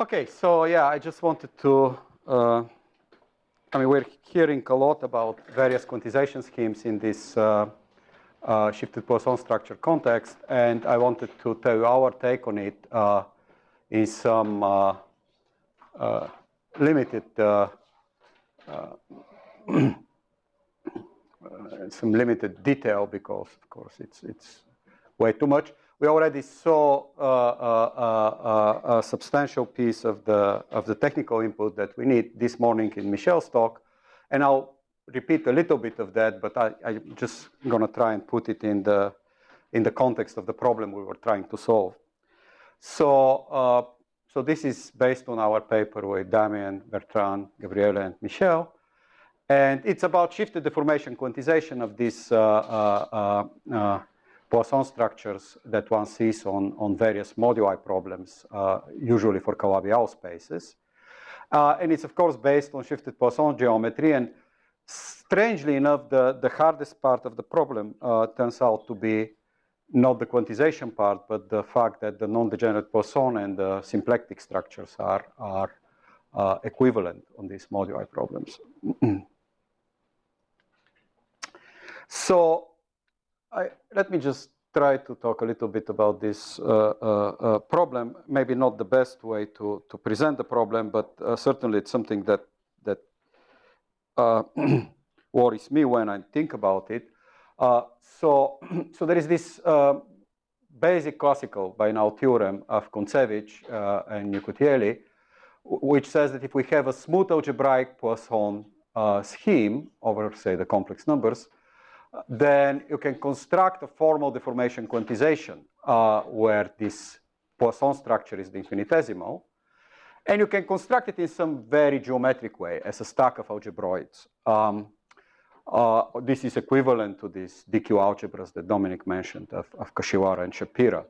Okay, so yeah, I just wanted to, I mean, we're hearing a lot about various quantization schemes in this shifted Poisson structure context, and I wanted to tell you our take on it in some limited some limited detail, because of course it's way too much. We already saw a substantial piece of the technical input that we need this morning in Michel's talk, and I'll repeat a little bit of that, but I'm just going to try and put it in the context of the problem we were trying to solve. So this is based on our paper with Damien, Bertrand, Gabriele, and Michel. And it's about shifted deformation quantization of these Poisson structures that one sees on various moduli problems, usually for Calabi-Yau spaces. And it's, of course, based on shifted Poisson geometry. And strangely enough, the hardest part of the problem turns out to be not the quantization part, but the fact that the non-degenerate Poisson and the symplectic structures are equivalent on these moduli problems. So let me just try to talk a little bit about this problem. Maybe not the best way to present the problem, but certainly it's something that worries me when I think about it. So there is this basic classical binaural theorem of Kontsevich and Nicotielli, which says that if we have a smooth algebraic Poisson scheme over, say, the complex numbers, then you can construct a formal deformation quantization where this Poisson structure is the infinitesimal. And you can construct it in some very geometric way as a stack of algebroids. This is equivalent to these DQ algebras that Dominic mentioned of Kashiwara and Shapira.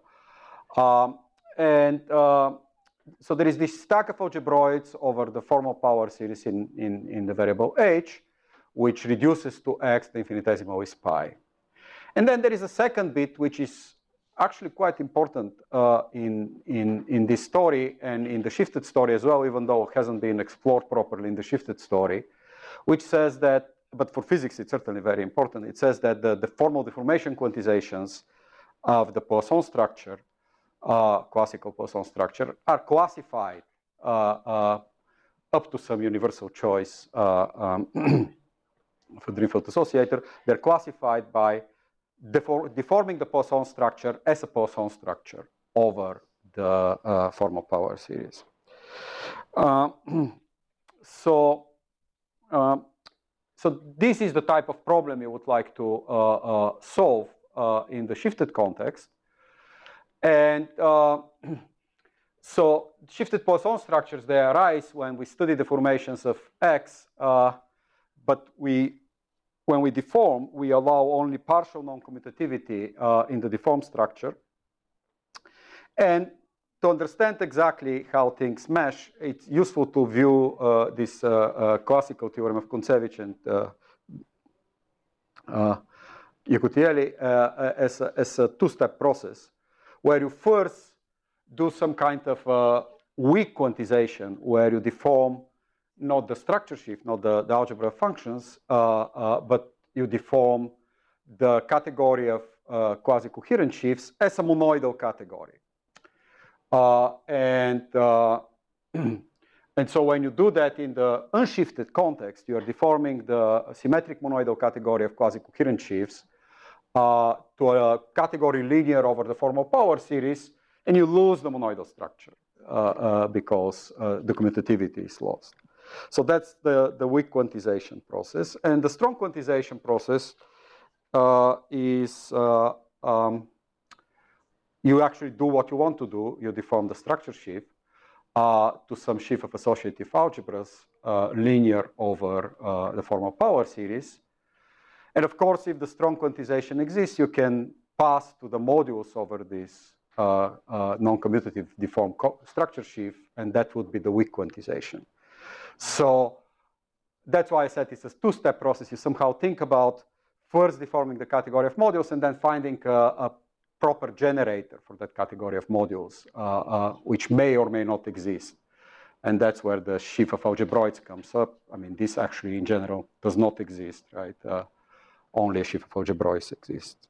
So there is this stack of algebroids over the formal power series in the variable h, which reduces to x the infinitesimal is pi. And then there is a second bit, which is actually quite important in this story and in the shifted story as well, even though it hasn't been explored properly in the shifted story, which says that, but for physics it's certainly very important, it says that the formal deformation quantizations of the Poisson structure, classical Poisson structure, are classified up to some universal choice for Drinfeld associator. They're classified by deforming the Poisson structure as a Poisson structure over the formal power series. So this is the type of problem you would like to solve in the shifted context. And so shifted Poisson structures, they arise when we study the formations of X, but when we deform, we allow only partial non-commutativity in the deformed structure. And to understand exactly how things mesh, it's useful to view this classical theorem of Kontsevich and Nicotielli as a two-step process, where you first do some kind of weak quantization, where you deform not the structure shift, not the algebra of functions, but you deform the category of quasi-coherent shifts as a monoidal category. And so when you do that in the unshifted context, you are deforming the symmetric monoidal category of quasi-coherent shifts to a category linear over the formal power series, and you lose the monoidal structure because the commutativity is lost. So that's the weak quantization process. And the strong quantization process is you actually do what you want to do. You deform the structure sheaf to some sheaf of associative algebras linear over the formal power series. And of course, if the strong quantization exists, you can pass to the modules over this non-commutative deformed structure sheaf, and that would be the weak quantization. So that's why I said it's a two-step process. You somehow think about first deforming the category of modules and then finding a proper generator for that category of modules, which may or may not exist. And that's where the sheaf of algebroids comes up. I mean, this actually in general does not exist, right? Only a sheaf of algebroids exists.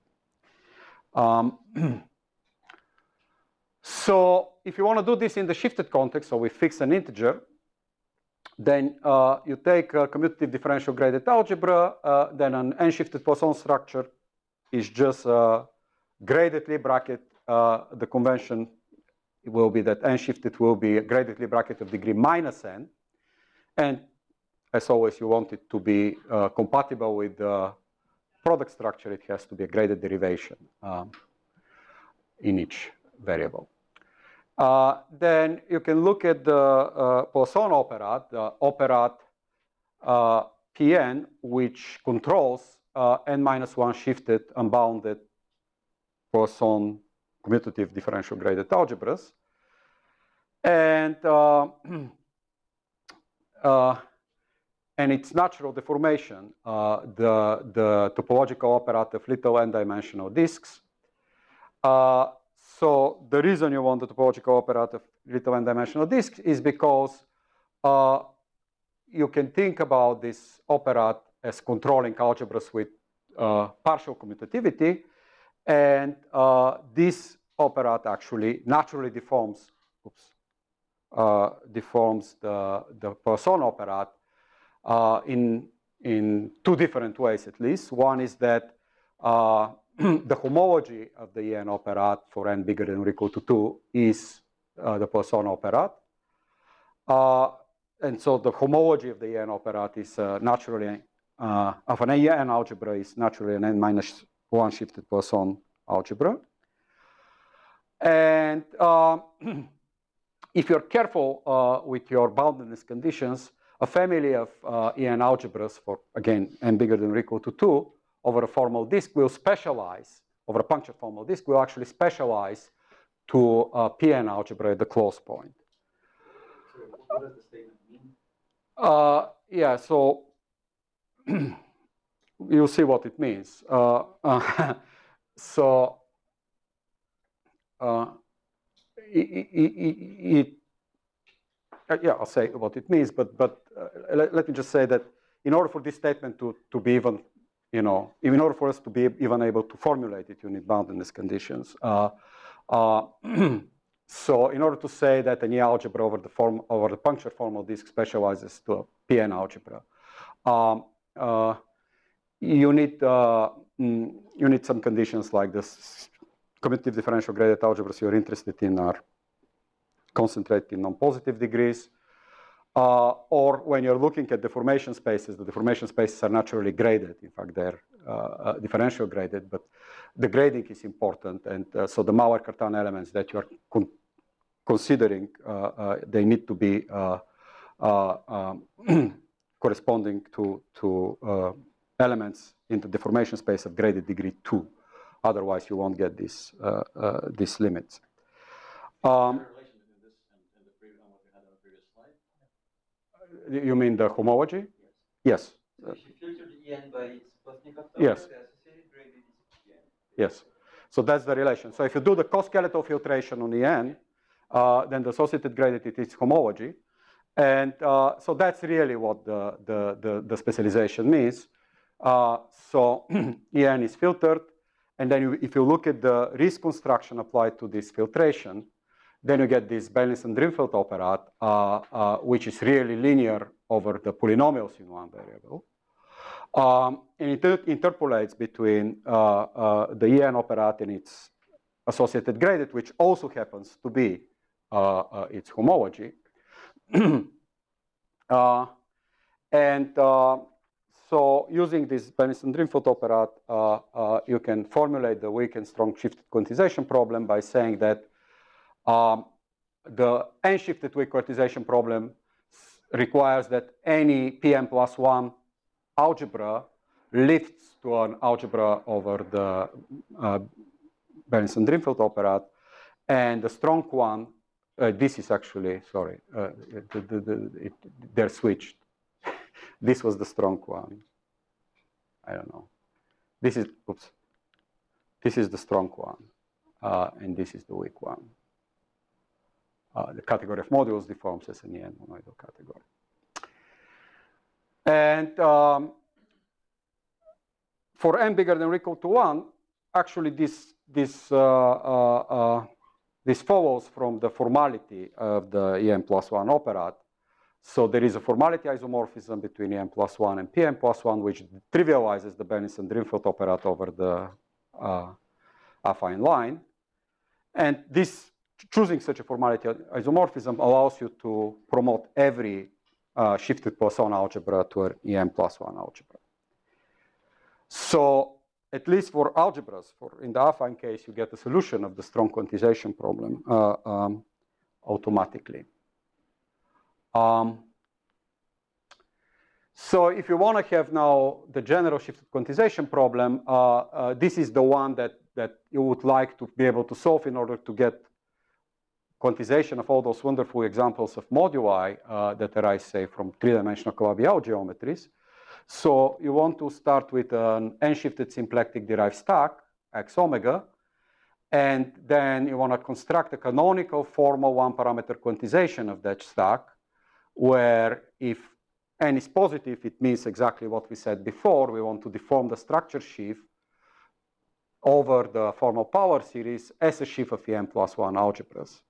So if you want to do this in the shifted context, so we fix an integer, then you take a commutative differential graded algebra, then an n-shifted Poisson structure is just graded Lie bracket. The convention will be that n-shifted will be a graded Lie bracket of degree minus n. And as always, you want it to be compatible with the product structure. It has to be a graded derivation in each variable. Then you can look at the Poisson operat, the operat Pn, which controls n-1 shifted unbounded Poisson commutative differential graded algebras. And its natural deformation, the topological operat of little n-dimensional disks. So the reason you want the topological operat of little n-dimensional disks is because you can think about this operat as controlling algebras with partial commutativity, and this operat actually naturally deforms, deforms the Poisson operat in two different ways at least. One is that the homology of the En operat for n bigger than or equal to 2 is the Poisson operat. And so the homology of the En operat is naturally, of an En algebra is naturally an n-1 shifted Poisson algebra. And if you're careful with your boundedness conditions, a family of En algebras for, again, n bigger than or equal to 2 over a formal disk will specialize, over a punctured formal disk will actually specialize to Pn algebra at the close point. So what does the statement mean? Yeah, so you'll see what it means. So yeah, I'll say what it means, but let me just say that in order for this statement to be even, in order for us to be even able to formulate it, you need boundedness conditions. So in order to say that an E algebra over the punctured formal disk specializes to a Pn algebra, you need some conditions like this. Commutative differential graded algebras you're interested in are concentrated in non-positive degrees. Or when you're looking at deformation spaces, the deformation spaces are naturally graded. In fact, they're differential graded, but the grading is important. And so the Mauer-Cartan elements that you're considering, they need to be corresponding to elements in the deformation space of graded degree 2. Otherwise, you won't get these limits. You mean the homology? Yes. So if you filter the En by its Postnikov, yes. the associated graded is Pn. Yes. So that's the relation. So if you do the co-skeletal filtration on the En, then the associated graded is homology. And so that's really what the specialization means. So En is filtered. And then if you look at the Riesz construction applied to this filtration, then you get this Beilinson-Drinfeld operat, which is really linear over the polynomials in one variable. And it interpolates between the En operat and its associated graded, which also happens to be its homology. So using this Beilinson-Drinfeld operat, you can formulate the weak and strong shifted quantization problem by saying that the n-shifted weak quantization problem requires that any Pn plus 1 algebra lifts to an algebra over the Beilinson-Drinfeld operat, and the strong one, this is actually, sorry, they're switched. This was the strong one. I don't know. This is, oops. This is the strong one, and this is the weak one. the category of modules deforms as an EN monoidal category. And for n bigger than or equal to 1, actually this follows from the formality of the En plus 1 operad. So there is a formality isomorphism between En plus 1 and Pn plus 1, which trivializes the Bennigsen-Drinfeld operad over the affine line. And this choosing such a formality isomorphism allows you to promote every shifted Poisson algebra to an En plus 1 algebra. So at least for algebras, in the affine case, you get a solution of the strong quantization problem automatically. So if you want to have now the general shifted quantization problem, this is the one that you would like to be able to solve in order to get quantization of all those wonderful examples of moduli that arise, say, from three-dimensional Calabi-Yau geometries. So you want to start with an n-shifted symplectic derived stack, x omega, and then you want to construct a canonical formal one-parameter quantization of that stack, where if n is positive, it means exactly what we said before. We want to deform the structure sheaf over the formal power series as a sheaf of En plus 1 algebras.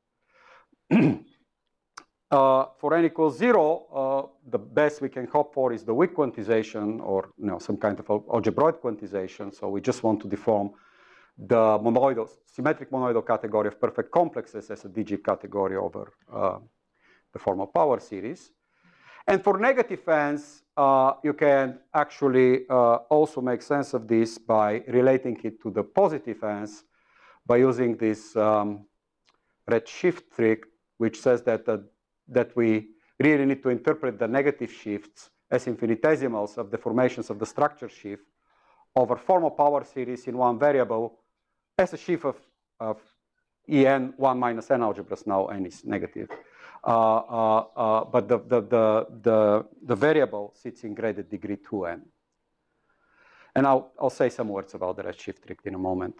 For n equals 0, the best we can hope for is the weak quantization, or some kind of algebraic quantization. So we just want to deform the symmetric monoidal category of perfect complexes as a DG category over the formal power series. And for negative n's, you can actually also make sense of this by relating it to the positive n's by using this redshift trick, which says that we really need to interpret the negative shifts as infinitesimals of the formations of the structure sheaf over formal power series in one variable as a sheaf of En 1 minus n algebras. Now n is negative. But the variable sits in graded degree 2n. And I'll say some words about the redshift trick in a moment.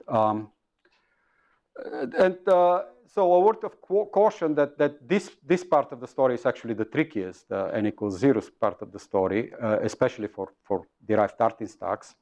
So a word of caution that this part of the story is actually the trickiest, n equals 0 part of the story, especially for derived Artin stacks.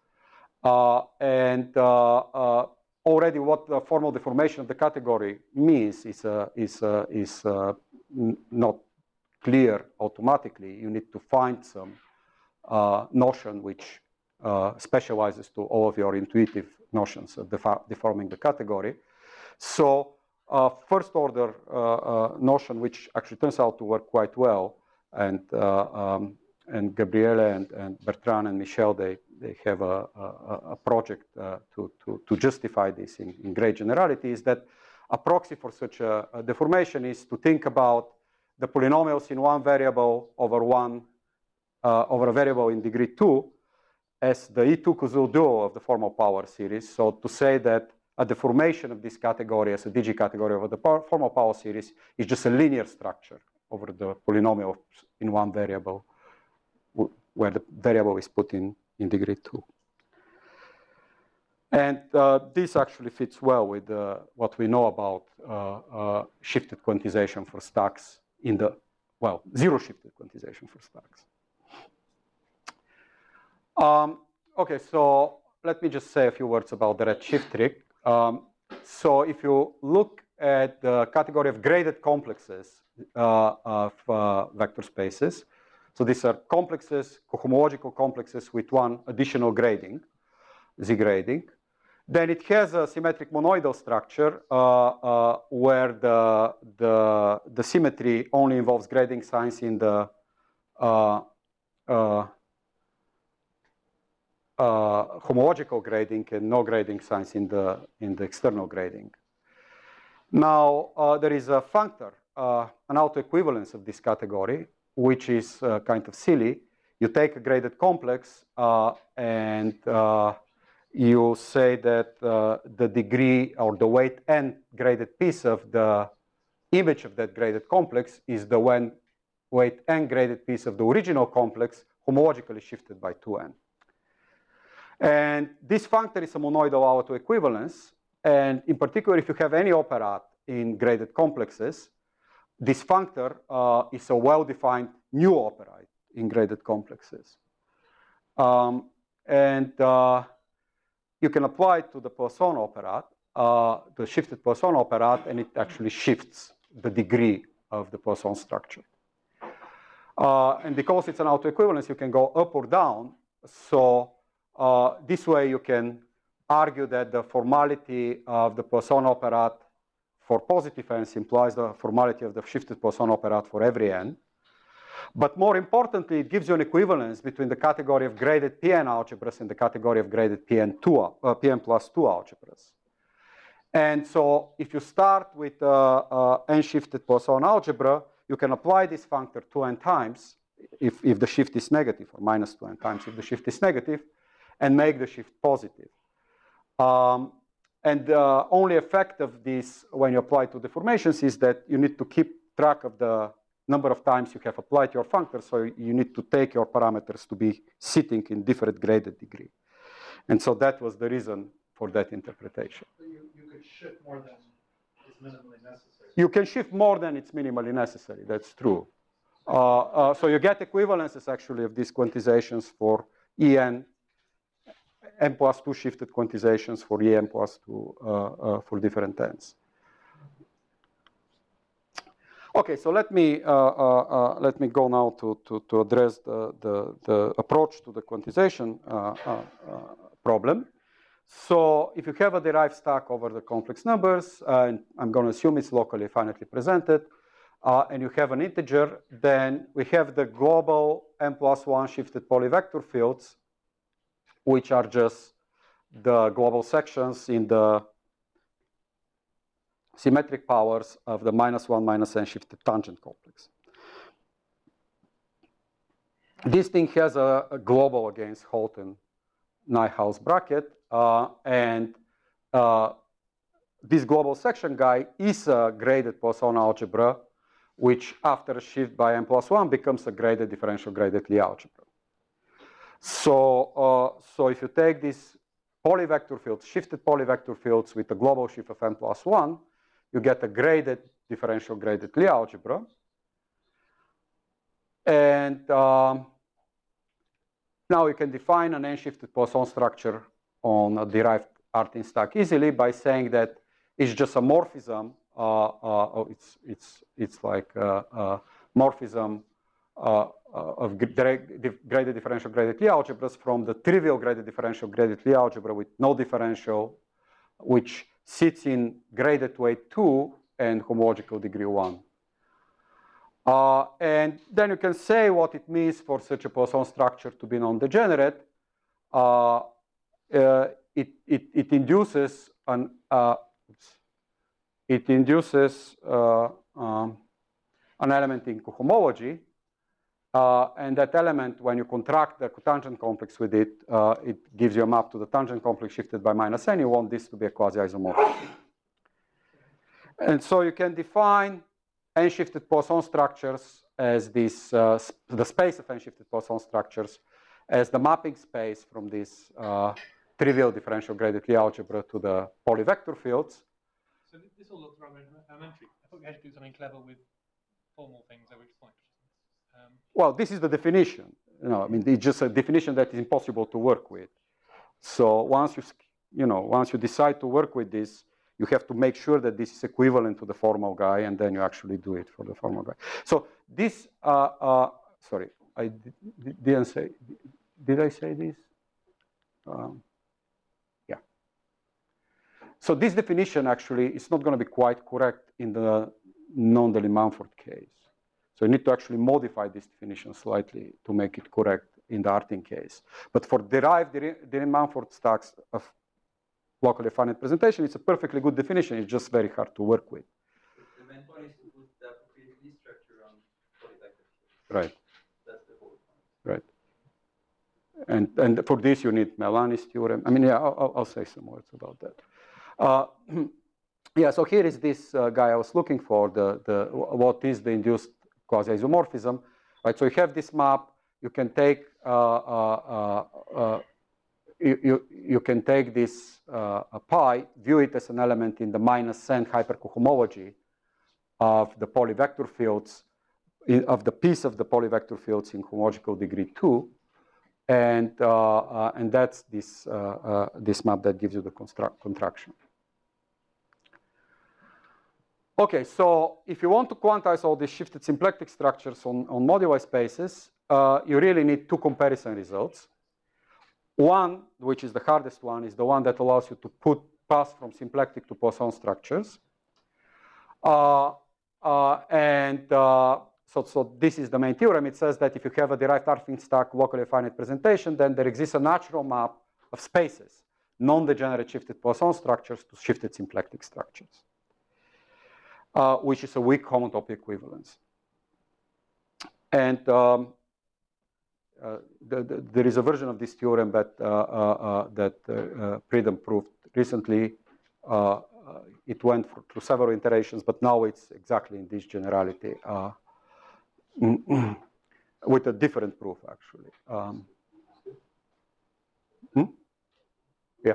Already what the formal deformation of the category means is not clear automatically. You need to find some notion which specializes to all of your intuitive notions of deforming the category. So first order notion, which actually turns out to work quite well, and Gabriele and Bertrand and Michel, they have a project to justify this in great generality, is that a proxy for such a deformation is to think about the polynomials in one variable over a variable in degree 2 as the E2 Koszul duo of the formal power series. So to say that a deformation of this category as a DG category over the formal power series is just a linear structure over the polynomial in one variable, where the variable is put in degree 2. And this actually fits well with what we know about shifted quantization for stacks zero shifted quantization for stacks. Okay, so let me just say a few words about the redshift trick. So if you look at the category of graded complexes of vector spaces, so these are complexes, cohomological complexes with one additional grading, Z grading. Then it has a symmetric monoidal structure where the symmetry only involves grading signs in the homological grading and no grading signs in the external grading. Now there is a functor, an autoequivalence of this category, which is kind of silly. You take a graded complex and you say that the degree or the weight n graded piece of the image of that graded complex is the weight n graded piece of the original complex homologically shifted by 2n. And this functor is a monoidal autoequivalence. And in particular, if you have any operad in graded complexes, this functor is a well-defined new operand in graded complexes. And you can apply it to the Poisson operand, the shifted Poisson operand, and it actually shifts the degree of the Poisson structure. And because it's an autoequivalence, you can go up or down. So this way you can argue that the formality of the Poisson operand for positive n's implies the formality of the shifted Poisson operand for every n. But more importantly, it gives you an equivalence between the category of graded Pn algebras and the category of graded Pn plus 2 algebras. And so if you start with n-shifted Poisson algebra, you can apply this functor 2n times if the shift is negative, or minus 2n times if the shift is negative, and make the shift positive. And the only effect of this when you apply to deformations is that you need to keep track of the number of times you have applied your functor, so you need to take your parameters to be sitting in different graded degree. And so that was the reason for that interpretation. So you could shift more than is minimally necessary. You can shift more than it's minimally necessary, that's true. So you get equivalences actually of these quantizations for En, n plus 2 shifted quantizations for En plus 2 for different n's. Okay, so let me go now to address the approach to the quantization problem. So if you have a derived stack over the complex numbers, and I'm going to assume it's locally finitely presented, and you have an integer, then we have the global n plus 1 shifted polyvector fields, which are just the global sections in the symmetric powers of the minus 1 minus n shifted tangent complex. This thing has a global against Houghton Nyhaus bracket, and this global section guy is a graded Poisson algebra, which after a shift by n plus 1 becomes a graded differential graded Lie algebra. So, so if you take these polyvector fields, shifted polyvector fields with a global shift of n plus 1, you get a graded differential graded Lie algebra. And now you can define an n-shifted Poisson structure on a derived Artin stack easily by saying that it's just a morphism. It's like a morphism of graded differential graded Lie algebras from the trivial graded differential graded Lie algebra with no differential, which sits in graded weight 2 and homological degree 1. And then you can say what it means for such a Poisson structure to be non-degenerate. It induces an element in cohomology, and that element, when you contract the cotangent complex with it, it gives you a map to the tangent complex shifted by minus n. You want this to be a quasi-isomorphic. And so you can define n-shifted Poisson structures as this, the space of n-shifted Poisson structures as the mapping space from this trivial differential graded Lie algebra to the polyvector fields. So this all looks rather elementary. I thought you had to do something clever with formal things at which point. Well, this is the definition. I mean, it's just a definition that is impossible to work with. So once you decide to work with this, you have to make sure that this is equivalent to the formal guy, and then you actually do it for the formal guy. So this, sorry, I didn't say. Did I say this? Yeah. So this definition actually is not going to be quite correct in the non-Deligne-Mumford case. So you need to actually modify this definition slightly to make it correct in the Artin case. But for derived Deligne-Mumford stacks of locally finite presentation, it's a perfectly good definition. It's just very hard to work with. The main point is to put the appropriate Lie structure on polyvector. Right. That's the whole point. Right. And for this, you need Melani's theorem. I mean, yeah, I'll say some words about that. Yeah, so here is this guy I was looking for, what is the induced quasi-isomorphism, right? So you have this map. You can take you can take this pi, view it as an element in the minus n hypercohomology of the polyvector fields, of the piece of the polyvector fields in homological degree 2. And that's this map that gives you the contraction. Okay, so if you want to quantize all these shifted symplectic structures on moduli spaces, you really need two comparison results. One, which is the hardest one, is the one that allows you to pass from symplectic to Poisson structures. So this is the main theorem. It says that if you have a derived Artin-Stark locally finite presentation, then there exists a natural map of spaces, non-degenerate shifted Poisson structures to shifted symplectic structures, which is a weak homotopy equivalence. And there is a version of this theorem that Pridham proved recently. It went through several iterations, but now it's exactly in this generality with a different proof, actually. Yeah.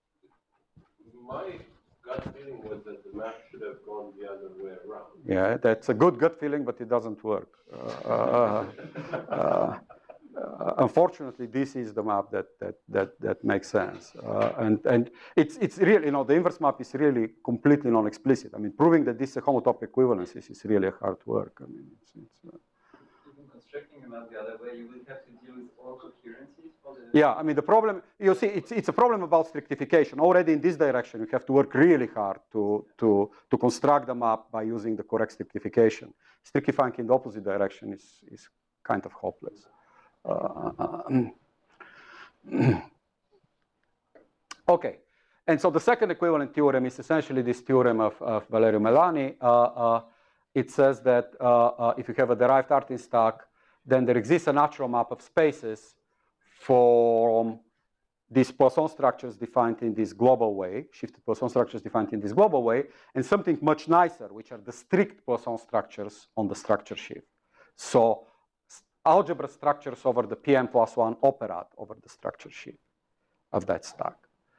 My gut feeling was that the map should have gone the other way around. Yeah, that's a good gut feeling, but it doesn't work. Unfortunately, this is the map that makes sense, and it's really, the inverse map is really completely non-explicit. I mean, proving that this is a homotopy equivalence is really a hard work. I mean, even constructing a map the other way, you will have to deal with all coherencies for the. Yeah, I mean, the problem, you see, it's a problem about strictification. Already in this direction, you have to work really hard to construct the map by using the correct strictification. Strictifying in the opposite direction is kind of hopeless. Okay, and so the second equivalent theorem is essentially this theorem of Valerio Melani. It says that if you have a derived Artin-Stark, then there exists a natural map of spaces from these Poisson structures defined in this global way, shifted Poisson structures defined in this global way, and something much nicer, which are the strict Poisson structures on the structure sheaf. So algebra structures over the Pn+1 operate over the structure sheaf of that stack.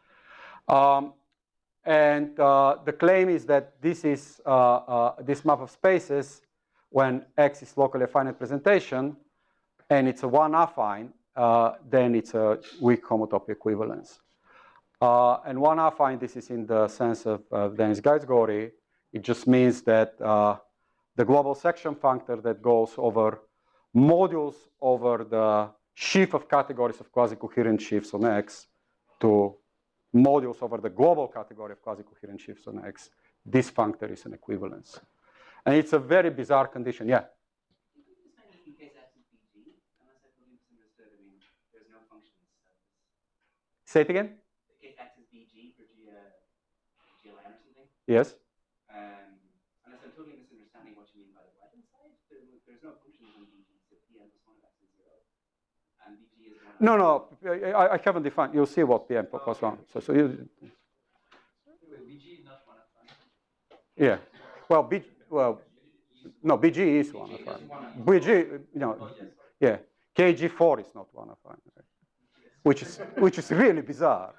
And the claim is that this is this map of spaces when X is locally affine presentation and it's a one affine, then it's a weak homotopy equivalence. And one affine, this is in the sense of Denis-Gainsgoury. It just means that the global section functor that goes over modules over the sheaf of categories of quasi-coherent sheaves on X to modules over the global category of quasi-coherent sheaves on X, this functor is an equivalence. And it's a very bizarre condition, yeah? In case X is BG, unless I totally misunderstood, I mean, there's no functions. Say it again? In case X is BG for GLN or something? Yes. Unless I'm totally misunderstanding what you mean by the right-hand side, there's no functions on BG, so Pn+1 of X is 0. And BG is 1. No, I haven't defined. You'll see what Pn+1. So you. BG is not one affine. Yeah. Well, no, BG is one affine. BG, yeah. KG4 is not one affine, right? Which is really bizarre.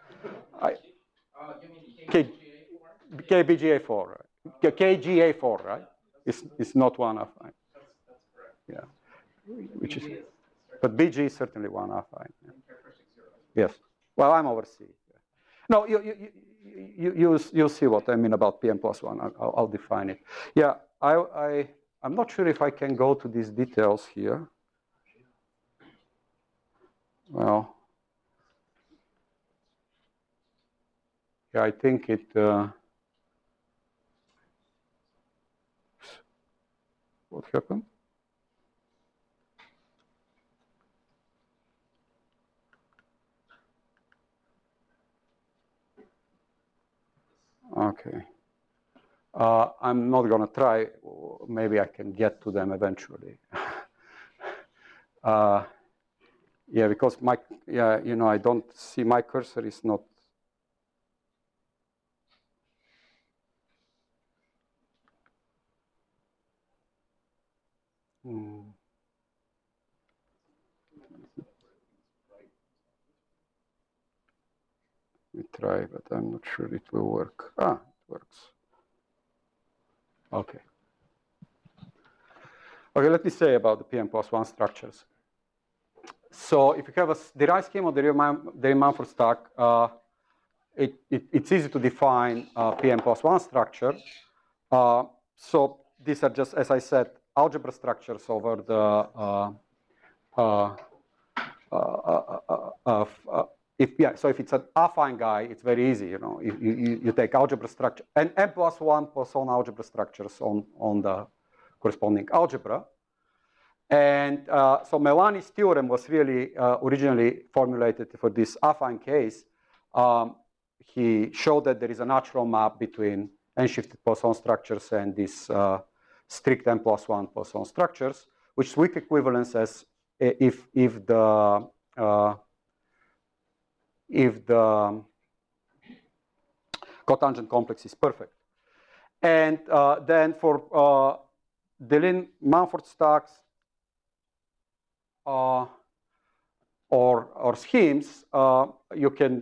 KBGA4, right? KGA4, right? It's not one affine. That's correct. Yeah. Which is. But BG is certainly one affine. Yeah. Yes. Well, I'm over C. No, you'll see what I mean about Pn+1. I'll define it. Yeah, I'm not sure if I can go to these details here. Well, yeah, I think it. What happened? Okay. I'm not going to try. Maybe I can get to them eventually. Yeah, because I don't see my cursor is not. Let me try, but I'm not sure it will work. Ah, it works. Okay. Okay, let me say about the Pn+1 structures. So if you have a derived scheme of the Riemann-Mumford stack, it's easy to define Pn+1 structure. So these are just, as I said, algebra structures over the so if it's an affine guy, it's very easy. You know, you take algebra structure and n+1 Poisson algebra structures on the corresponding algebra. And so Melani's theorem was really originally formulated for this affine case. He showed that there is a natural map between n-shifted Poisson structures and these strict n+1 Poisson structures, which is weak equivalence as if the cotangent complex is perfect. And then for Deligne-Mumford stacks or schemes, you can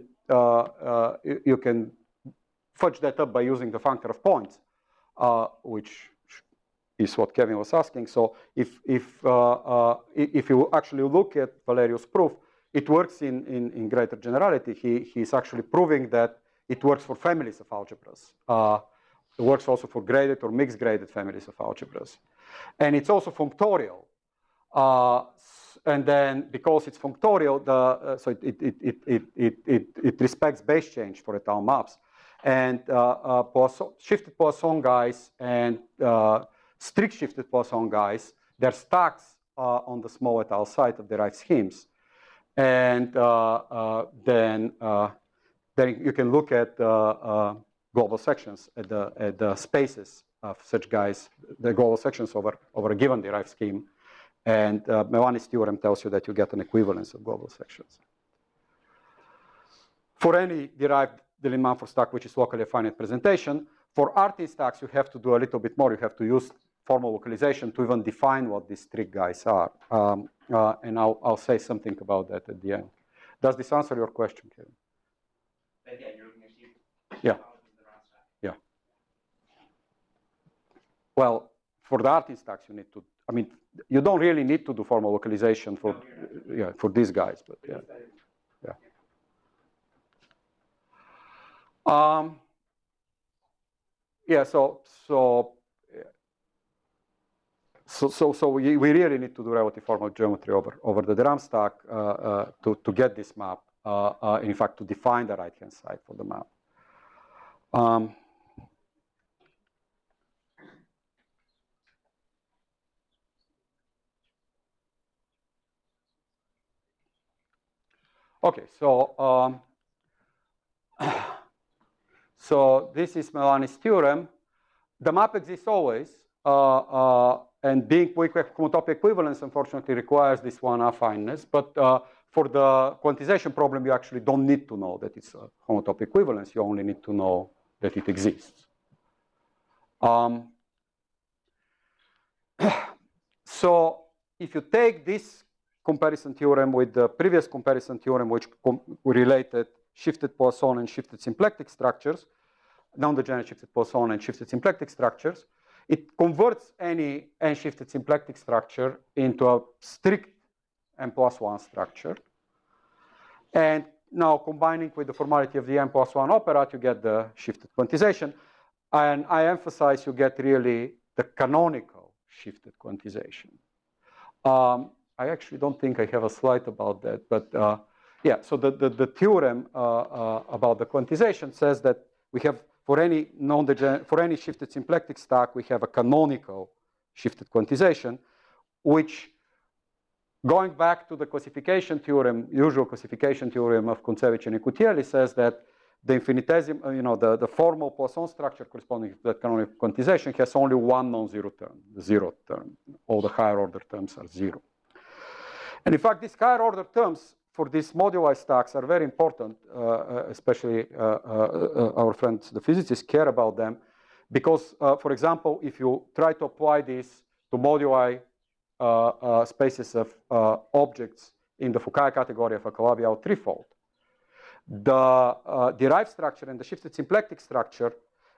fudge that up by using the functor of points, which is what Kevin was asking. So if you actually look at Valerius' proof, it works in greater generality. He's actually proving that it works for families of algebras. It works also for graded or mixed graded families of algebras. And it's also functorial. And then because it's functorial, so it respects base change for étale maps. And shifted Poisson guys and strict shifted Poisson guys, they're stacks on the small étale side of derived schemes. And then you can look at global sections at the spaces of such guys, the global sections over a given derived scheme. And Melani's theorem tells you that you get an equivalence of global sections. For any derived Deligne-Mumford stack, which is locally finite presentation, for Artin stacks, you have to do a little bit more. You have to use formal localization to even define what these strict guys are. And I'll say something about that at the end. Does this answer your question, Kevin? Yeah, you're looking at Yeah. Yeah. Well, for the Artin stacks, you need to, I mean, you don't really need to do formal localization for, for these guys, but yeah. So we really need to do relative formal geometry over the Dram stack to get this map. In fact, to define the right-hand side for the map. Okay, so so this is Melani's theorem. The map exists always, and being weak homotopy equivalence unfortunately requires this one affineness. But for the quantization problem, you actually don't need to know that it's a homotopy equivalence. You only need to know that it exists. So if you take this comparison theorem with the previous comparison theorem, which related shifted Poisson and shifted symplectic structures, non-degenerate shifted Poisson and shifted symplectic structures, it converts any n-shifted symplectic structure into a strict n+1 structure. And now combining with the formality of the n+1 operand, you get the shifted quantization. And I emphasize you get really the canonical shifted quantization. I actually don't think I have a slide about that, but yeah, so the theorem about the quantization says that we have, for any shifted symplectic stack, we have a canonical shifted quantization, which, going back to the classification theorem, usual classification theorem of Kontsevich and Ikutelli, says that the infinitesimal, the formal Poisson structure corresponding to that canonical quantization has only one non-zero term, the zeroth term. All the higher order terms are zero. And in fact, these higher order terms for these moduli stacks are very important, especially our friends, the physicists, care about them. Because, for example, if you try to apply this to moduli spaces of objects in the Fukaya category of a Calabi-Yau threefold, the derived structure and the shifted symplectic structure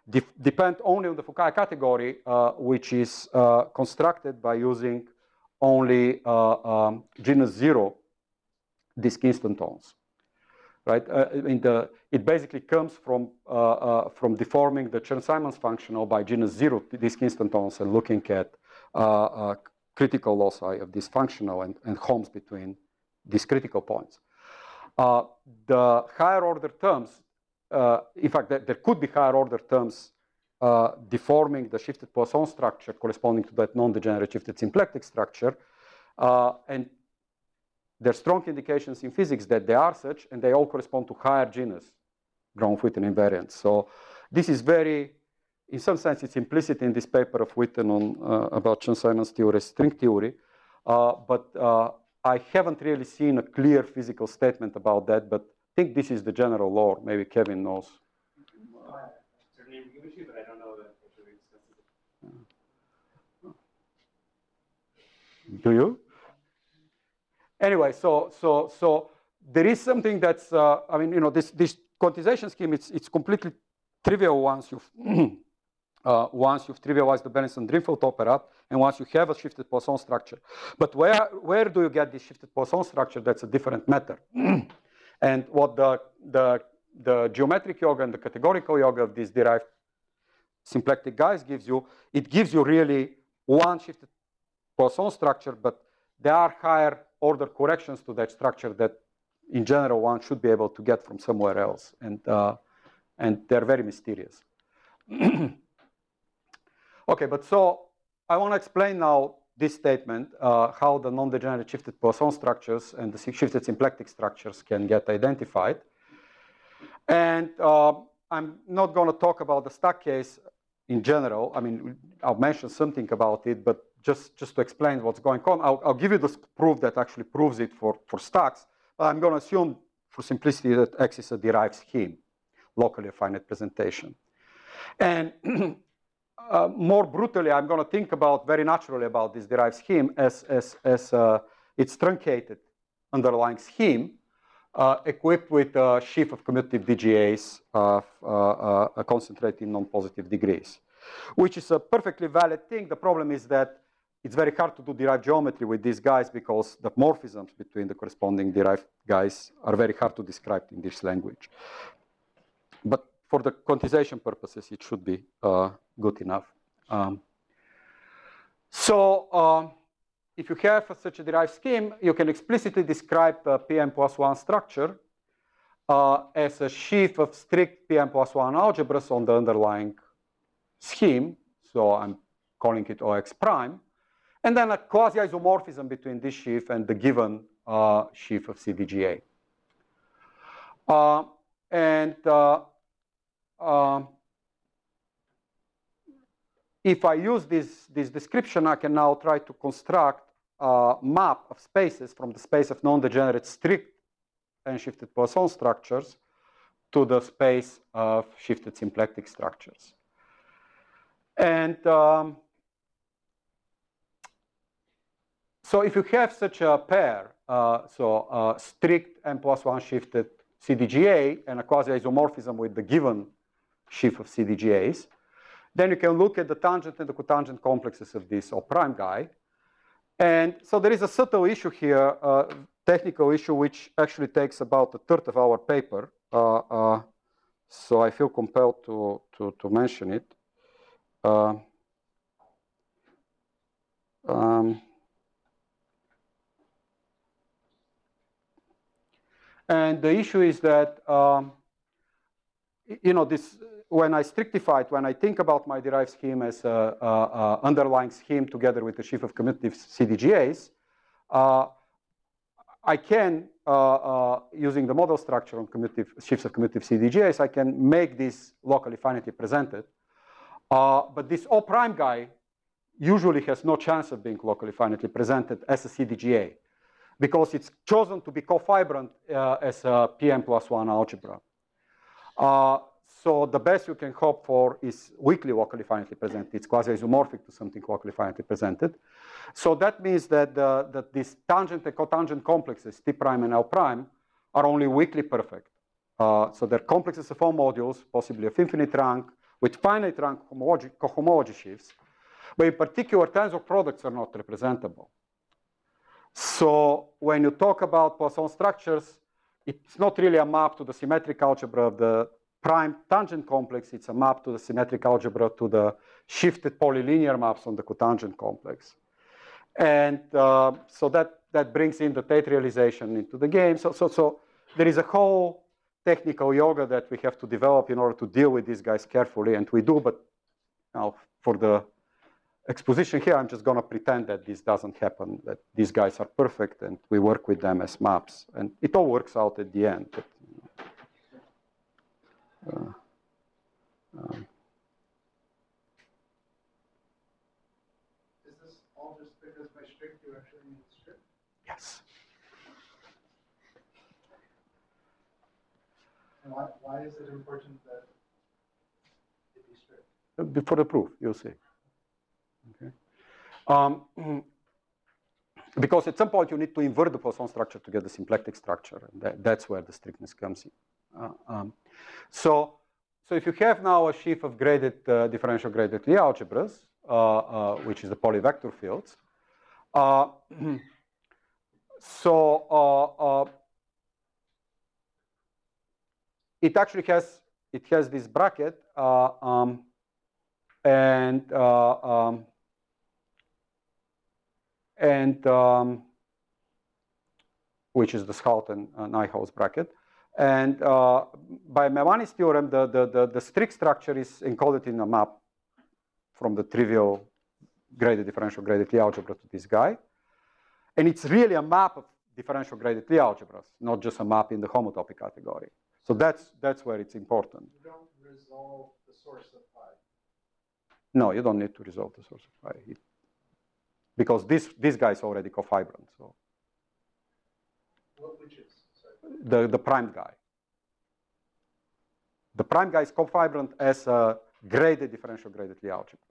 depend only on the Fukaya category, which is constructed by using only genus 0 disk instantons. Right? It basically comes from deforming the Chern-Simons functional by genus 0 disk instantons and looking at critical loci of this functional and homes between these critical points. The higher order terms, in fact, there could be higher order terms deforming the shifted Poisson structure corresponding to that non-degenerate shifted symplectic structure. And there are strong indications in physics that they are such, and they all correspond to higher genus Gromov-Witten invariants. So this is very, in some sense, it's implicit in this paper of Witten on about Chern-Simons theory, string theory. But I haven't really seen a clear physical statement about that, but I think this is the general law. Maybe Kevin knows. Certainly in geometry, but I don't know that we discussed it. Do you? Anyway, so there is something that's, I mean, you know, this quantization scheme, it's completely trivial once you've trivialized the Bennigsen-Drinfeld operand, and once you have a shifted Poisson structure. But where do you get this shifted Poisson structure? That's a different matter. And what the geometric yoga and the categorical yoga of these derived symplectic guys gives you, it gives you really one shifted Poisson structure, but there are higher order corrections to that structure that in general one should be able to get from somewhere else. And they're very mysterious. Okay, but so I want to explain now this statement, how the non-degenerate shifted Poisson structures and the shifted symplectic structures can get identified. And I'm not going to talk about the stack case in general. I mean, I'll mention something about it, but just to explain what's going on, I'll give you the proof that actually proves it for stacks. But I'm going to assume, for simplicity, that X is a derived scheme, locally finite presentation. And more brutally, I'm going to think about very naturally about this derived scheme as its truncated underlying scheme equipped with a sheaf of commutative DGAs concentrated in non-positive degrees, which is a perfectly valid thing. The problem is that it's very hard to do derived geometry with these guys because the morphisms between the corresponding derived guys are very hard to describe in this language. But for the quantization purposes, it should be good enough. If you have such a derived scheme, you can explicitly describe the Pn+1 structure as a sheaf of strict Pn+1 algebras on the underlying scheme. So I'm calling it OX prime. And then a quasi-isomorphism between this sheaf and the given sheaf of CDGA. If I use this description, I can now try to construct a map of spaces from the space of non-degenerate strict and shifted Poisson structures to the space of shifted symplectic structures. And so if you have such a pair, strict M+1 shifted CDGA and a quasi-isomorphism with the given sheaf of CDGAs, then you can look at the tangent and the cotangent complexes of this O' guy. And so there is a subtle issue here, technical issue, which actually takes about a third of our paper. So I feel compelled to mention it. And the issue is that, you know, this, when I strictify it, when I think about my derived scheme as an underlying scheme together with a sheaf of commutative CDGAs, I can, using the model structure on sheaves of commutative CDGAs, I can make this locally finitely presented. But this O' guy usually has no chance of being locally finitely presented as a CDGA, because it's chosen to be cofibrant as a Pn+1 algebra. So the best you can hope for is weakly locally finitely presented. It's quasi-isomorphic to something locally finitely presented. So that means that, that these tangent and cotangent complexes, T prime and L prime, are only weakly perfect. So they're complexes of all modules, possibly of infinite rank, with finite rank cohomology shifts, but in particular, tensor products are not representable. So when you talk about Poisson structures, it's not really a map to the symmetric algebra of the prime tangent complex. It's a map to the symmetric algebra to the shifted polylinear maps on the cotangent complex. And so that brings in the Tate realization into the game. So there is a whole technical yoga that we have to develop in order to deal with these guys carefully, and we do, but now for the exposition here, I'm just going to pretend that this doesn't happen, that these guys are perfect, and we work with them as maps. And it all works out at the end. But, Is this all just because by strict you actually mean strict? yes. And why is it important that it be strict? Before the proof, you'll see. Okay. Because at some point you need to invert the Poisson structure to get the symplectic structure, and that's where the strictness comes in. So if you have now a sheaf of graded differential graded Lie algebras, which is the polyvector fields, it actually has this bracket which is the Schout and Nyhaus bracket. And by Memani's theorem, the strict structure is encoded in a map from the trivial graded differential graded Lie algebra to this guy. And it's really a map of differential graded Lie algebras, not just a map in the homotopy category. So that's where it's important. You don't resolve the source of phi. No, you don't need to resolve the source of phi. Because this guy is already cofibrant. So Which is? Sorry. the prime guy. The prime guy is cofibrant as a graded differential graded Lie algebra.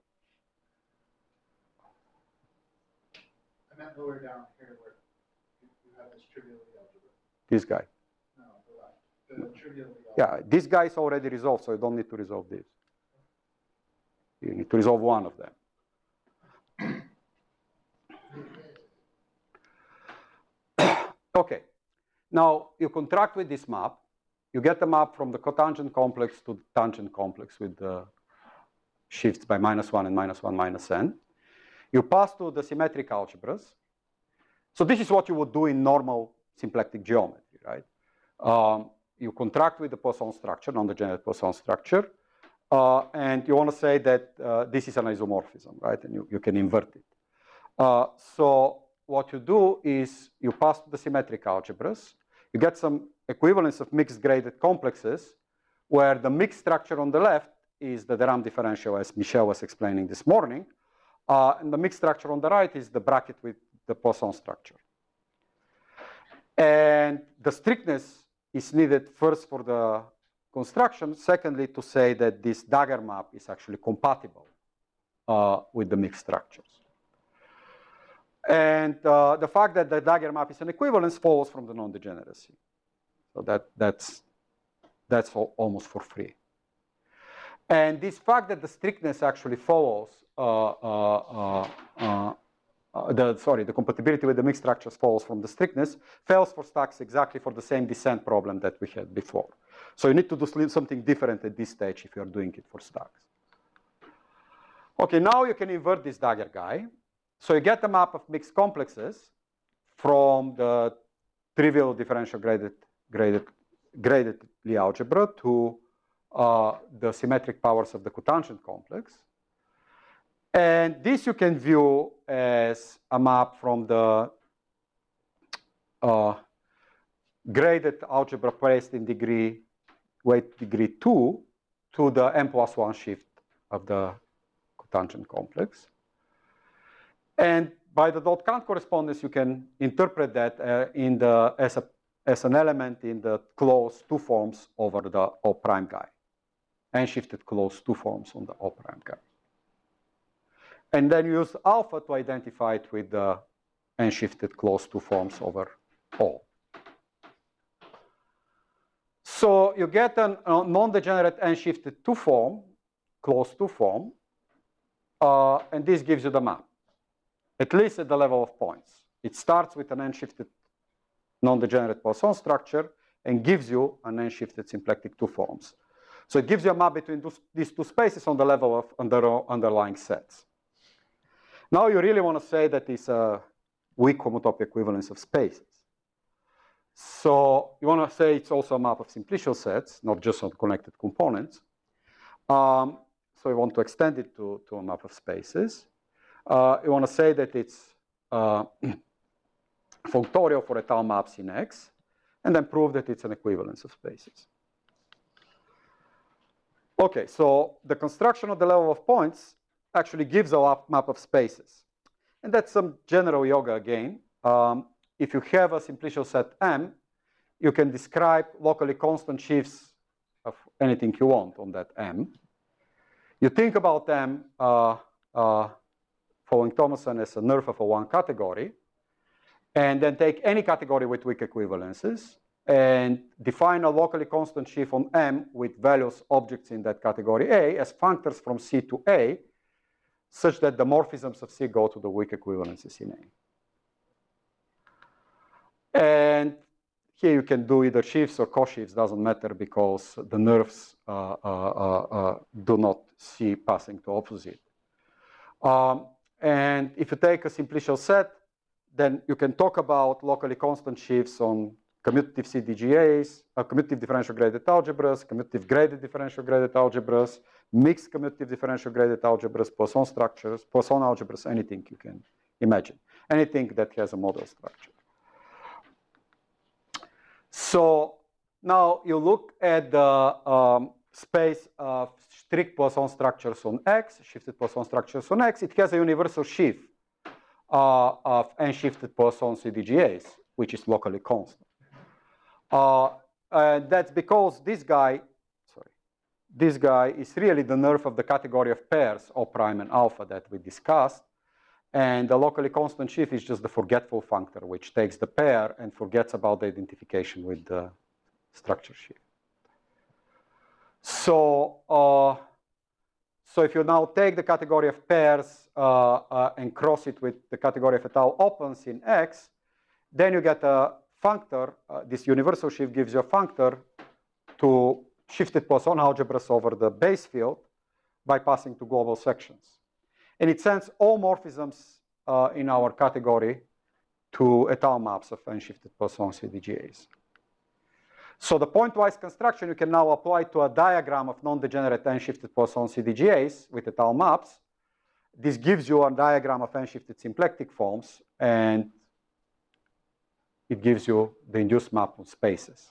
I meant lower down here where you have this trivial Lie algebra. This guy. No, the left. The trivial Lie algebra. Yeah, this guy is already resolved, so you don't need to resolve this. You need to resolve one of them. Okay, now you contract with this map. You get the map from the cotangent complex to the tangent complex with the shifts by -1 and -1 minus n. You pass to the symmetric algebras. So this is what you would do in normal symplectic geometry, right? You contract with the Poisson structure, non-degenerate Poisson structure, and you want to say that this is an isomorphism, right? And you can invert it. So what you do is you pass to the symmetric algebras. You get some equivalence of mixed graded complexes where the mixed structure on the left is the de Rham differential, as Michel was explaining this morning. And the mixed structure on the right is the bracket with the Poisson structure. And the strictness is needed first for the construction, secondly to say that this dagger map is actually compatible with the mixed structures. And the fact that the dagger map is an equivalence follows from the non-degeneracy. So that's almost for free. And this fact that the strictness actually follows, the compatibility with the mixed structures follows from the strictness, fails for stacks exactly for the same descent problem that we had before. So you need to do something different at this stage if you're doing it for stacks. Okay, now you can invert this dagger guy. So you get a map of mixed complexes from the trivial differential graded Lie algebra to the symmetric powers of the cotangent complex. And this you can view as a map from the graded algebra placed in weight degree 2 to the n+1 shift of the cotangent complex. And by the dot-count correspondence, you can interpret that as an element in the closed 2 forms over the O prime guy, and shifted closed 2 forms on the O prime guy. And then you use alpha to identify it with the n-shifted closed 2 forms over O. So you get a non-degenerate n-shifted 2 form closed to form, and this gives you the map, at least at the level of points. It starts with an n-shifted non-degenerate Poisson structure and gives you an n-shifted symplectic two forms. So it gives you a map between these two spaces on the level of underlying sets. Now you really want to say that it's a weak homotopy equivalence of spaces. So you want to say it's also a map of simplicial sets, not just on connected components. So you want to extend it to a map of spaces. You want to say that it's functorial for étale maps in X, and then prove that it's an equivalence of spaces. Okay, so the construction of the level of points actually gives a map of spaces. And that's some general yoga again. If you have a simplicial set M, you can describe locally constant sheaves of anything you want on that M. You think about them following Thomason as a nerf of a one category, and then take any category with weak equivalences and define a locally constant sheaf on M with various objects in that category A as functors from C to A, such that the morphisms of C go to the weak equivalences in A. And here you can do either sheaves or co-sheaves, doesn't matter, because the nerves do not see passing to opposite. And if you take a simplicial set, then you can talk about locally constant sheaves on commutative CDGAs, commutative differential graded algebras, commutative graded differential graded algebras, mixed commutative differential graded algebras, Poisson structures, Poisson algebras, anything you can imagine, anything that has a model structure. So now you look at the space of strict Poisson structures on X, shifted Poisson structures on X. It has a universal sheaf of n-shifted Poisson CDGAs, which is locally constant. And that's because this guy is really the nerf of the category of pairs, O prime and alpha, that we discussed. And the locally constant sheaf is just the forgetful functor, which takes the pair and forgets about the identification with the structure sheaf. So, if you now take the category of pairs and cross it with the category of étale opens in X, then you get a functor. This universal sheaf gives you a functor to shifted Poisson algebras over the base field by passing to global sections. And it sends all morphisms in our category to étale maps of n-shifted Poisson CDGAs. So the pointwise construction you can now apply to a diagram of non-degenerate n-shifted Poisson CDGAs with étale maps. This gives you a diagram of n-shifted symplectic forms, and it gives you the induced map on spaces.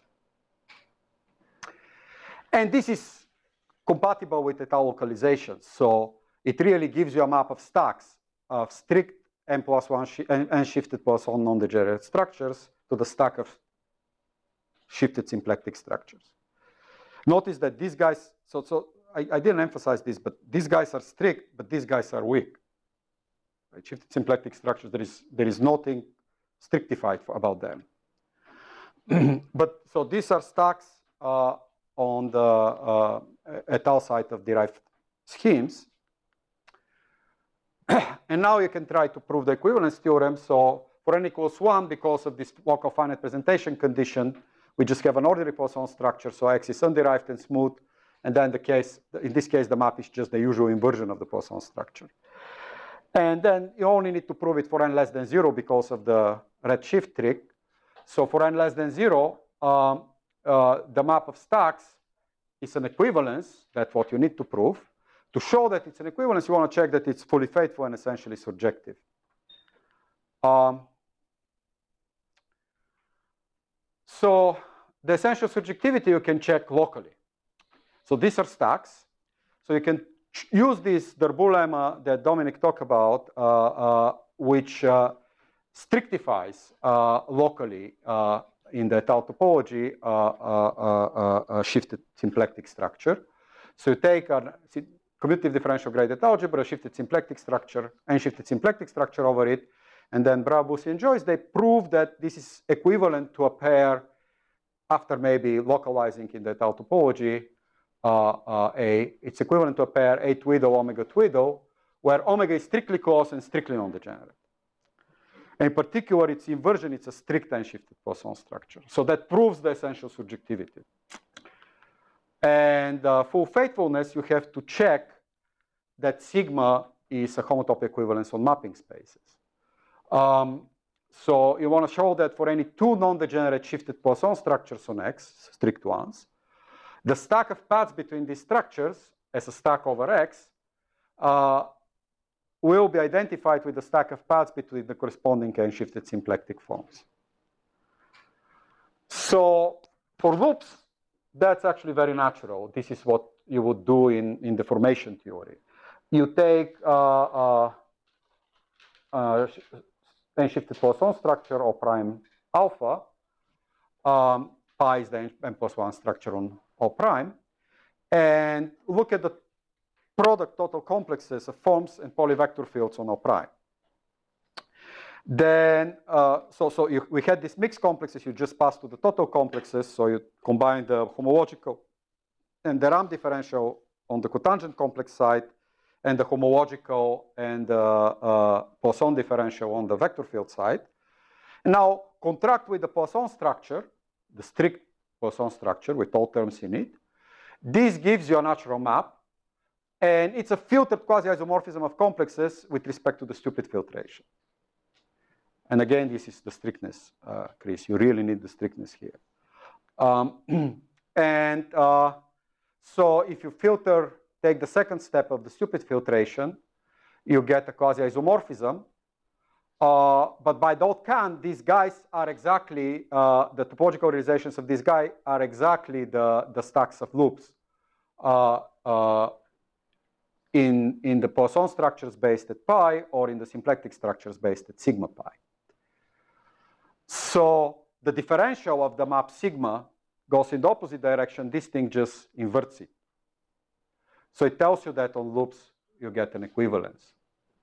And this is compatible with étale localizations. So it really gives you a map of stacks of strict n+1 n-shifted Poisson non-degenerate structures to the stack of shifted symplectic structures. Notice that these guys, I didn't emphasize this, but these guys are strict, but these guys are weak. Right? Shifted symplectic structures, there is nothing strictified about them. But so these are stacks on the étale side of derived schemes. And now you can try to prove the equivalence theorem. So for n equals 1, because of this local finite presentation condition, we just have an ordinary Poisson structure, so X is underived and smooth. And then in this case, the map is just the usual inversion of the Poisson structure. And then you only need to prove it for n less than 0 because of the red shift trick. So for n less than 0, the map of stacks is an equivalence. That's what you need to prove. To show that it's an equivalence, you want to check that it's fully faithful and essentially surjective. So the essential surjectivity you can check locally. So these are stacks. So you can use this Darboux lemma that Dominic talked about, which strictifies locally in the étale topology a shifted symplectic structure. So you take a commutative differential graded algebra, shifted symplectic structure, and shifted symplectic structure over it, and then Brau, Bussy, and Joyce, they prove that this is equivalent to a pair after maybe localizing in the étale topology A, it's equivalent to a pair A twiddle, omega twiddle, where omega is strictly closed and strictly non-degenerate. In particular, its inversion, it's a strict n-shifted Poisson structure. So that proves the essential surjectivity. And for faithfulness, you have to check that sigma is a homotopy equivalence on mapping spaces. So you want to show that for any two non-degenerate shifted Poisson structures on X, strict ones, the stack of paths between these structures as a stack over X will be identified with the stack of paths between the corresponding n-shifted symplectic forms. So for loops, that's actually very natural. This is what you would do in deformation theory. You take n-shifted Poisson structure O prime alpha, pi is the n+1 structure on O prime, and look at the product total complexes of forms and polyvector fields on O prime. Then, we had these mixed complexes, you just pass to the total complexes, so you combine the homological and the Ram differential on the cotangent complex side, and the homological and the Poisson differential on the vector field side. Now, contract with the Poisson structure, the strict Poisson structure with all terms in it. This gives you a natural map, and it's a filtered quasi-isomorphism of complexes with respect to the stupid filtration. And again, this is the strictness, Chris. You really need the strictness here. So if you filter, take the second step of the stupid filtration, you get a quasi-isomorphism. But by dot can, these guys are exactly, the topological realizations of this guy are exactly the stacks of loops in the Poisson structures based at pi or in the symplectic structures based at sigma pi. So the differential of the map sigma goes in the opposite direction. This thing just inverts it. So it tells you that on loops, you get an equivalence.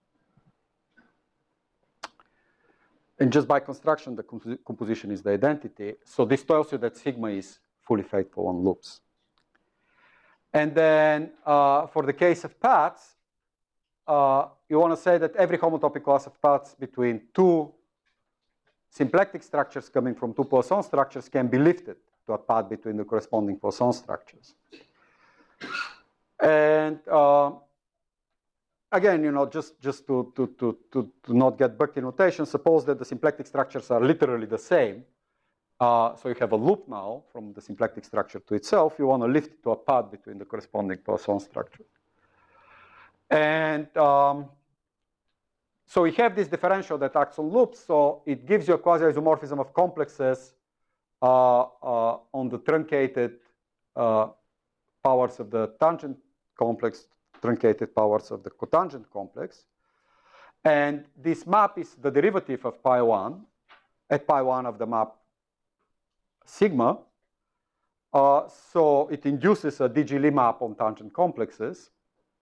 And just by construction, the composition is the identity. So this tells you that sigma is fully faithful on loops. And then for the case of paths, you want to say that every homotopy class of paths between two symplectic structures coming from two Poisson structures can be lifted to a path between the corresponding Poisson structures. And again, you know, just to not get Birkin notation, suppose that the symplectic structures are literally the same. So you have a loop now from the symplectic structure to itself. You want to lift it to a path between the corresponding Poisson structures. And so we have this differential that acts on loops. So it gives you a quasi-isomorphism of complexes on the truncated powers of the tangent complex, truncated powers of the cotangent complex. And this map is the derivative of pi 1 at pi 1 of the map sigma. So it induces a DG-Lie map on tangent complexes.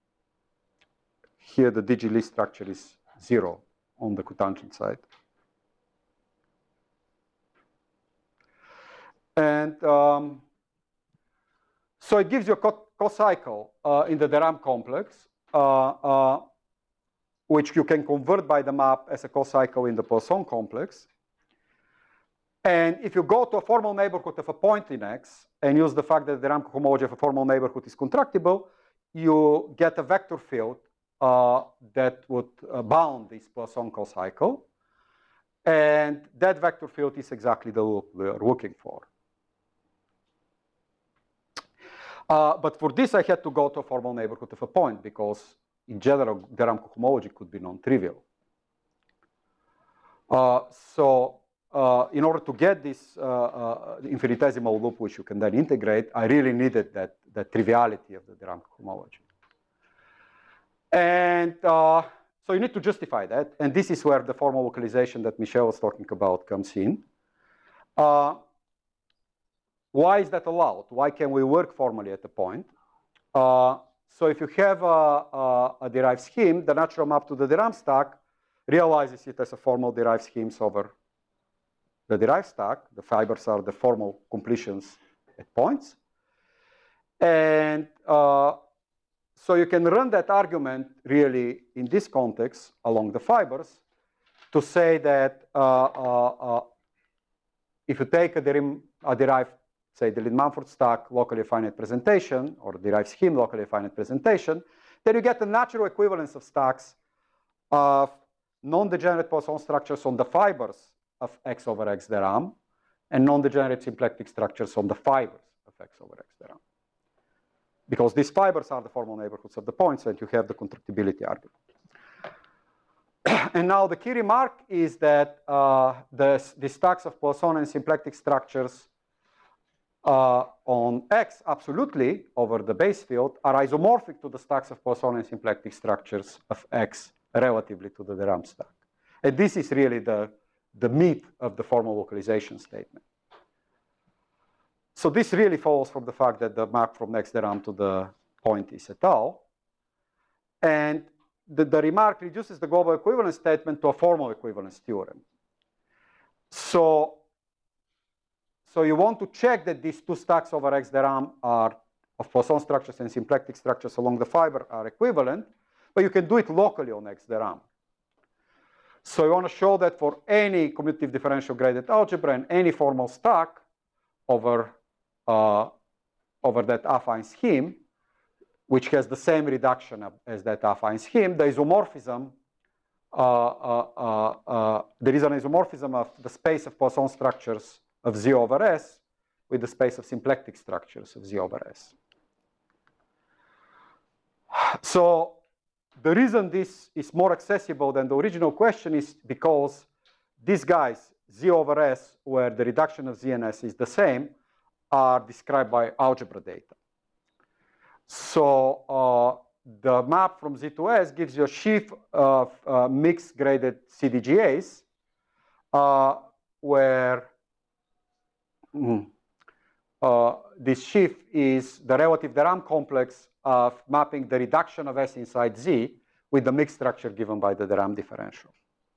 Here the DG-Lie structure is 0 on the cotangent side. And so it gives you a cocycle in the de Rham complex, which you can convert by the map as a cocycle in the Poisson complex. And if you go to a formal neighborhood of a point in X and use the fact that the de Rham cohomology of a formal neighborhood is contractible, you get a vector field that would bound this Poisson cocycle. And that vector field is exactly the loop we are looking for. But for this, I had to go to a formal neighborhood of a point because, in general, de Rham cohomology could be non-trivial. In order to get this infinitesimal loop, which you can then integrate, I really needed that triviality of the de Rham cohomology. And so you need to justify that. And this is where the formal localization that Michel was talking about comes in. Why is that allowed? Why can we work formally at a point? So if you have a derived scheme, the natural map to the de Rham stack realizes it as a formal derived schemes over the derived stack. The fibers are the formal completions at points. And so you can run that argument really in this context along the fibers to say that if you take a derived, say, the Lin-Mumford stack locally finite presentation or derived scheme locally finite presentation, then you get the natural equivalence of stacks of non-degenerate Poisson structures on the fibers of X over X deram and non-degenerate symplectic structures on the fibers of X over X deram. Because these fibers are the formal neighborhoods of the points, and you have the contractibility argument. And now the key remark is that the stacks of Poisson and symplectic structures on X absolutely over the base field are isomorphic to the stacks of Poisson and symplectic structures of X relatively to the de Rham stack. And this is really the meat of the formal localization statement. So this really follows from the fact that the map from X de Rham to the point is et al. And the remark reduces the global equivalence statement to a formal equivalence theorem. So you want to check that these two stacks over X de Rham are of Poisson structures and symplectic structures along the fiber are equivalent, but you can do it locally on X de Rham. So you want to show that for any commutative differential graded algebra and any formal stack over that affine scheme, which has the same reduction as that affine scheme, the isomorphism, there is an isomorphism of the space of Poisson structures of Z over S with the space of symplectic structures of Z over S. So the reason this is more accessible than the original question is because these guys, Z over S, where the reduction of Z and S is the same, are described by algebra data. So the map from Z to S gives you a sheaf of mixed graded CDGAs where this sheaf is the relative de Rham complex of mapping the reduction of S inside Z with the mixed structure given by the de Rham differential.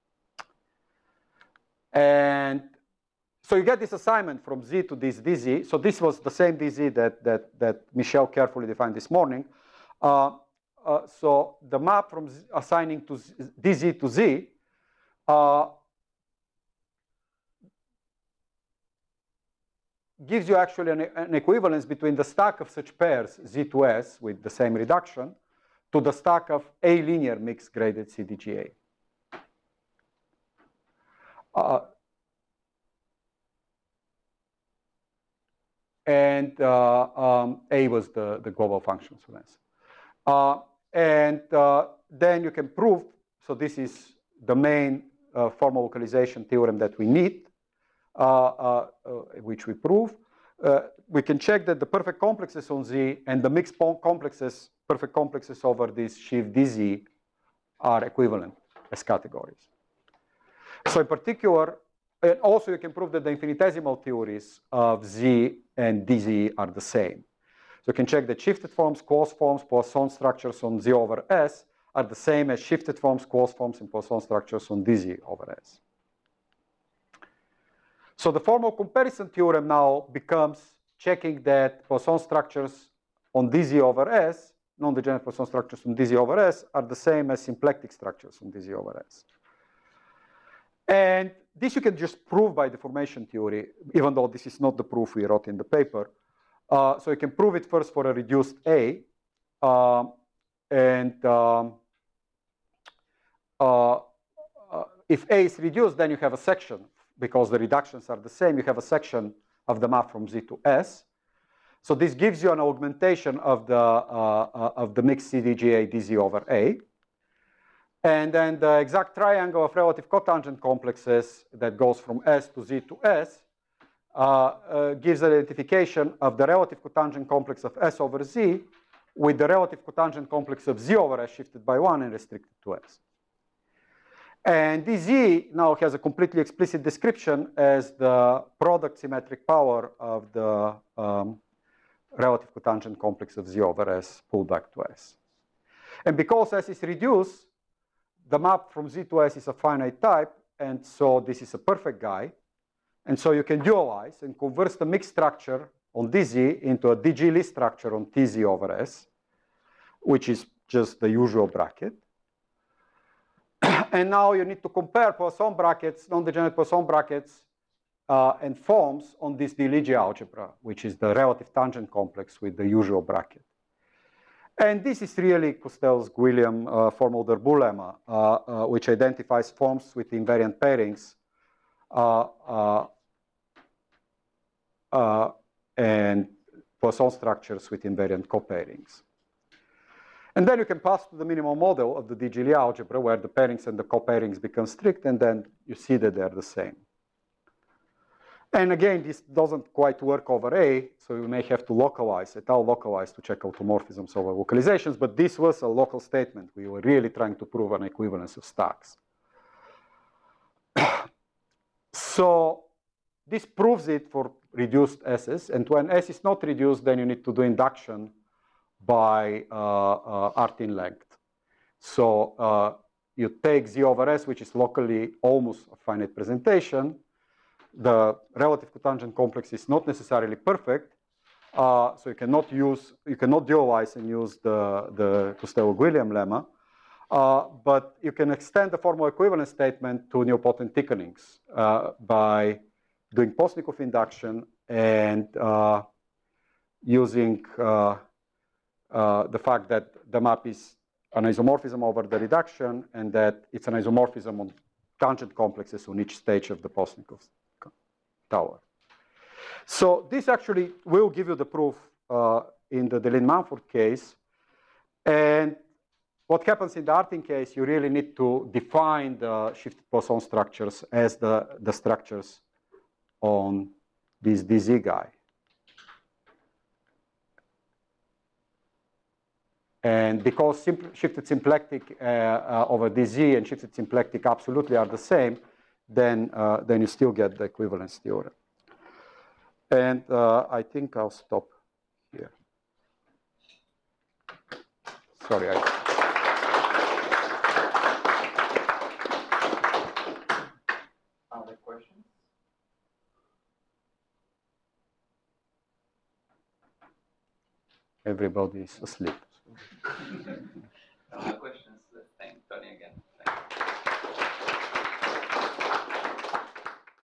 And so you get this assignment from Z to this dz. So this was the same dz that Michel carefully defined this morning. So the map from Z, assigning to dz to Z gives you actually an equivalence between the stack of such pairs, Z to S, with the same reduction, to the stack of A linear mixed graded CDGA. And A was the global function length. Then you can prove, so this is the main formal localization theorem that we need, which we prove. We can check that the perfect complexes on Z and the mixed complexes, perfect complexes over this sheaf dz are equivalent as categories. So in particular, and also you can prove that the infinitesimal theories of Z and dz are the same. So you can check that shifted forms, closed forms, Poisson structures on Z over S are the same as shifted forms, closed forms, and Poisson structures on dz over S. So the formal comparison theorem now becomes checking that Poisson structures on dz over S, non-degenerate Poisson structures on dz over S, are the same as symplectic structures on dz over S. And this you can just prove by deformation theory, even though this is not the proof we wrote in the paper. So you can prove it first for a reduced A. If A is reduced, then you have a section, because the reductions are the same, you have a section of the map from Z to S. So this gives you an augmentation of the mixed CDGA dz over A. And then the exact triangle of relative cotangent complexes that goes from S to Z to S gives identification of the relative cotangent complex of S over Z with the relative cotangent complex of Z over S shifted by 1 and restricted to S. And dz now has a completely explicit description as the product symmetric power of the relative cotangent complex of Z over S pulled back to S. And because S is reduced, the map from Z to S is a finite type, and so this is a perfect guy. And so you can dualize and converse the mixed structure on dz into a dg Lie structure on tz over s, which is just the usual bracket. And now you need to compare Poisson brackets, non-degenerate Poisson brackets, and forms on this Deligy algebra, which is the relative tangent complex with the usual bracket. And this is really Costello-Guilhem Formal-Derbout lemma, which identifies forms with invariant pairings and Poisson structures with invariant copairings. And then you can pass to the minimal model of the DG Lie algebra, where the pairings and the copairings become strict, and then you see that they're the same. And again, this doesn't quite work over A, so you may have to localize, étale localize to check automorphisms over localizations, but this was a local statement. We were really trying to prove an equivalence of stacks. So this proves it for reduced S's, and when S is not reduced, then you need to do induction by Artin length. So you take Z over S, which is locally almost a finite presentation. The relative cotangent complex is not necessarily perfect, so you cannot dualize and use the Costello-Guilhem lemma, but you can extend the formal equivalence statement to nilpotent thickenings by doing Postnikov induction and using the fact that the map is an isomorphism over the reduction and that it's an isomorphism on tangent complexes on each stage of the Postnikov tower. So this actually will give you the proof in the Deligne-Mumford case. And what happens in the Artin case, you really need to define the shifted Poisson structures as the structures on this DZ guy. And because shifted symplectic over DZ and shifted symplectic absolutely are the same, then you still get the equivalence theorem. And I think I'll stop here. Sorry. Other questions? Everybody is asleep.